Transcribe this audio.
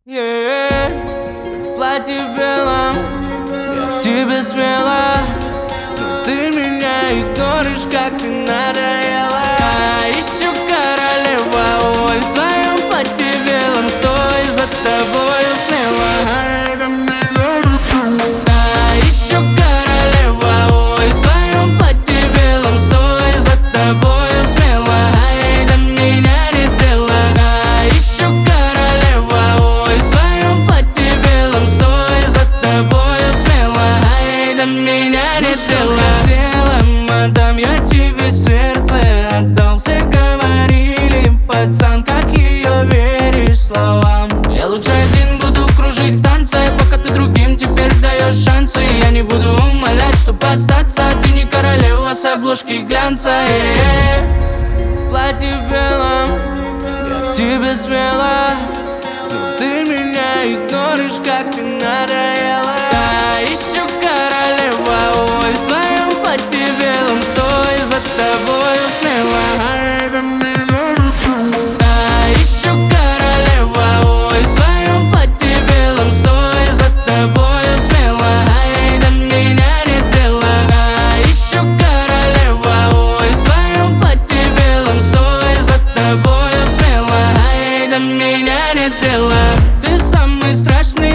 В платье белом я к тебе смела, но ты меня игноришь, как ты надоела. Ищу королева, ой, в своем платье белом, стой, за тобою смело. Ищу королева, ой, в своем платье белом, стой, за тобою смело. Ай, до меня не дело. Ищу королева, ой, в своем платье белом, стой, за тобою смело. Ай, до меня не дело. Хотела, отдам я тебе сердце, отдал, все говорили, пацан, как ее веришь словам. Я лучше один буду кружить в танце, пока ты другим теперь даешь шансы. Я не буду умолять, чтоб остаться, ты не королева с обложки глянца. В платье белом я к тебе смела, но ты меня игноришь, как ты надоела. Ищу королева, ой, в своем платье белом, стой, за тобою смело. Ай, до меня ищу королева, ой, в своем платье белом, стой, за тобою смело. Ай, до меня не дело. Ищу королева, ой, в своем платье белом, стой, за тобою смело. Ай, до меня не дело. Ты самый страшный